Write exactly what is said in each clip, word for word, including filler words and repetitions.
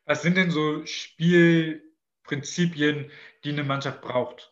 Was sind denn so Spielprinzipien, die eine Mannschaft braucht?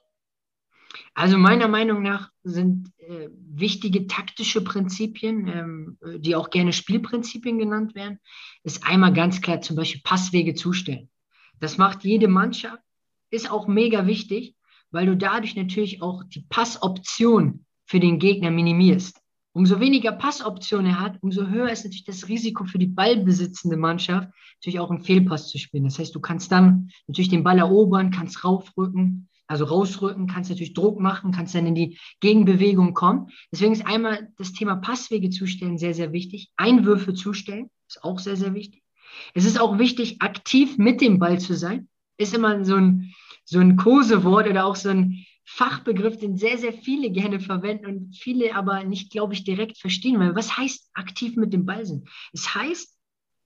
Also meiner Meinung nach sind äh, wichtige taktische Prinzipien, ähm, die auch gerne Spielprinzipien genannt werden, ist einmal ganz klar zum Beispiel Passwege zustellen. Das macht jede Mannschaft, ist auch mega wichtig, weil du dadurch natürlich auch die Passoption für den Gegner minimierst. Umso weniger Passoptionen er hat, umso höher ist natürlich das Risiko für die ballbesitzende Mannschaft, natürlich auch einen Fehlpass zu spielen. Das heißt, du kannst dann natürlich den Ball erobern, kannst raufrücken, also rausrücken, kannst natürlich Druck machen, kannst dann in die Gegenbewegung kommen. Deswegen ist einmal das Thema Passwege zustellen sehr, sehr wichtig. Einwürfe zustellen ist auch sehr, sehr wichtig. Es ist auch wichtig, aktiv mit dem Ball zu sein. Ist immer so ein, so ein Kosewort oder auch so ein Fachbegriff, den sehr, sehr viele gerne verwenden und viele aber nicht, glaube ich, direkt verstehen. Weil was heißt aktiv mit dem Ball sein? Es heißt,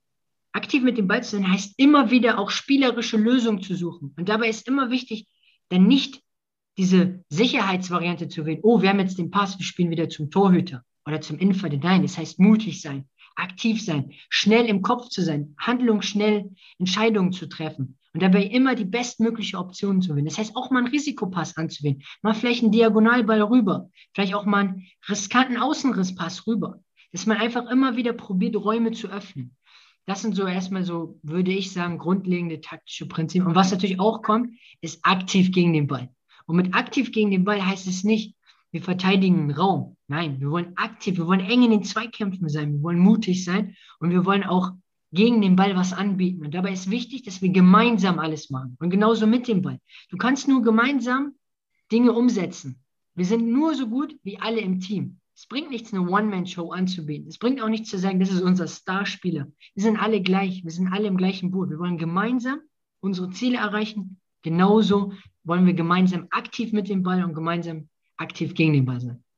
aktiv mit dem Ball zu sein, heißt immer wieder auch spielerische Lösungen zu suchen. Und dabei ist immer wichtig, dann nicht diese Sicherheitsvariante zu wählen. Oh, wir haben jetzt den Pass, wir spielen wieder zum Torhüter oder zum Innenverteidiger. Nein, das heißt mutig sein, aktiv sein, schnell im Kopf zu sein, handlungsschnell Entscheidungen zu treffen und dabei immer die bestmögliche Option zu wählen. Das heißt auch mal einen Risikopass anzuwählen, mal vielleicht einen Diagonalball rüber, vielleicht auch mal einen riskanten Außenrisspass rüber, dass man einfach immer wieder probiert, Räume zu öffnen. Das sind so erstmal so, würde ich sagen, grundlegende taktische Prinzipien. Und was natürlich auch kommt, ist aktiv gegen den Ball. Und mit aktiv gegen den Ball heißt es nicht, wir verteidigen einen Raum. Nein, wir wollen aktiv, wir wollen eng in den Zweikämpfen sein, wir wollen mutig sein und wir wollen auch gegen den Ball was anbieten. Und dabei ist wichtig, dass wir gemeinsam alles machen. Und genauso mit dem Ball. Du kannst nur gemeinsam Dinge umsetzen. Wir sind nur so gut wie alle im Team. Es bringt nichts, eine One-Man-Show anzubieten. Es bringt auch nichts zu sagen, das ist unser Starspieler. Wir sind alle gleich. Wir sind alle im gleichen Boot. Wir wollen gemeinsam unsere Ziele erreichen. Genauso wollen wir gemeinsam aktiv mit dem Ball und gemeinsam aktiv gegen den Ball sein.